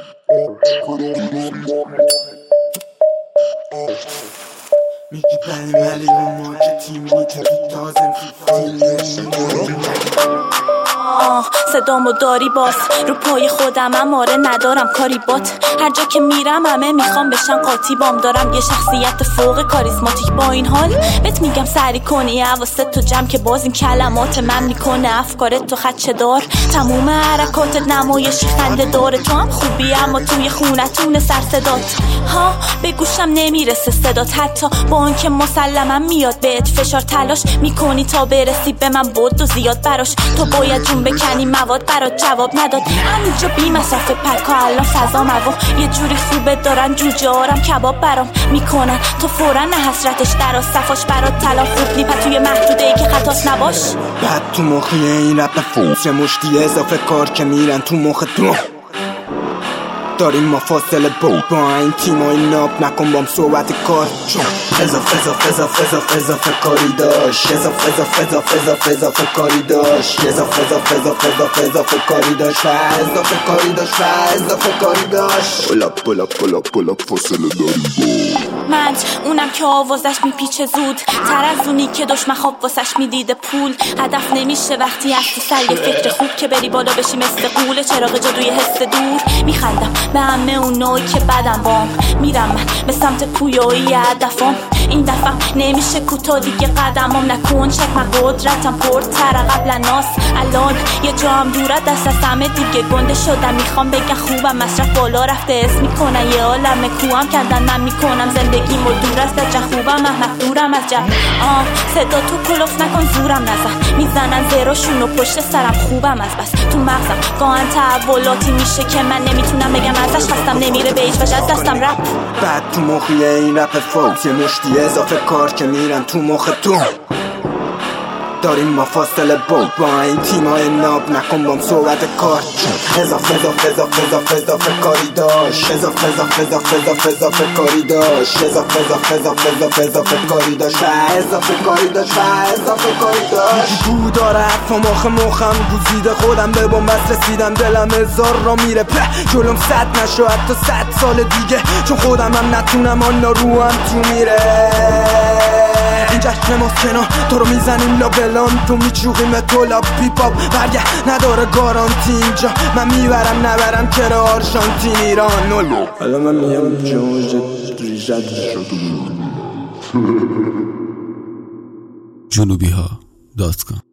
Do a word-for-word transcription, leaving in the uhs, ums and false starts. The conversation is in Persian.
میگی بلی ولی اون ما که تیم بود که تازم آه صدامو داری باز رو پای خودم اماره ندارم کاری بات. هر جا که میرم همه میخوام بشن قاطی بام. دارم یه شخصیت فوق کاریزماتیک. با این حال بهت میگم سری کنی حواست تو جمع که باز این کلمات من میکنه افکارت تو خدشه دار. تموم حرکاتت نمایشی خنده داره. تو هم خوبی اما توی خونتون سر صدات ها به گوشم نمیرسه صدات. حتی با آنکه مسلمم میاد بهت فشار تلاش میکنی تا برسی به من بود و زیاد براش. تو باید جون بکنی مواد برات جواب نداد. همینجا بی مسافه پکا الان فضا موا. یه جوری خوبه دارن جوجه آرم کباب برام میکنن. تو فورا نه حسرتش در صفاش برات طلا خوب نیپه توی محدوده ای که خطاس نباش. بعد تو مخی این رپ فوش مشتی اضافه کار که میرن تو مخ تو. داریم ما فاصله با با این تیمای ناب نکن بام صحبت کار. چون اضافه اضافه اضافه اضافه اضافه کاری داشت. اضافه اضافه اضافه اضافه اضافه کاری داشت. اضافه اضافه اضافه اضافه اضافه کاری داشت. و اضافه کاری داشت و اضافه کاری داشت. پلا پلا پلا پلا فاصله داریم با من اونم که آوازش میپیچه زود تر از اونی که دشمن خواب واسش میدیده پول. هدف نمیشه وقتی هستی سر یه فکر خوب که بری بالا بشی مثل قوله چراغ جادوی حس دور. میخندم به همه اون نوعی که بدم بام. میرم من به سمت پویایی هدفم. این دفعه نمیشه کوتا دیگه قدمم نکن چک من قدرتم پرتر قبل ناس. الان یه جا هم دوره دست از همه دیگه گنده شدم. میخوام بگن خوبم مصرف بالا رفته اسم میکنن یه عالم کوهم کندن من میکنم زندگیم و دور است از جه خوبم محمد دورم از جه. آه صدا تو کلوف نکن زورم نزن. میزنن زیراشون و پشت سرم خوبم از بس. تو مغزم گاهن تحولاتی میشه که من نمیتونم بگم ازش. خستم نمیره به هیچ وجه از دستم رپ. بعد تو مخی این رپ فوکس یه مشتی اضافه کار که میرن تو مخ تو. داریم ما فاصله با با این تیمای ناب نکن بام صحبت کار. اضافه اضافه اضافه اضافه اضافه کاری داشت. اضافه اضافه اضافه اضافه اضافه کاری داشت. اضافه اضافه اضافه اضافه اضافه کاری داشت. و اضافه کاری داشت و اضافه کاری داشت. بو داره حرفا مخ مخم گوزیده خودم به بومبست رسیدم. دلم هزار را میره په جلوم صد نشو حتی صد سال دیگه. چون خودم هم نتونم آن روم تو میره. این جشن ماسکنا تو رو میزنیم لابلان. تو میچوقیم تو لاب پیپاپ برگه نداره گارانتی اینجا. من میبرم نبرم کرا آرژانتین ایران نولو. حالا من میام جوجه ریجد جنوبی ها دات کام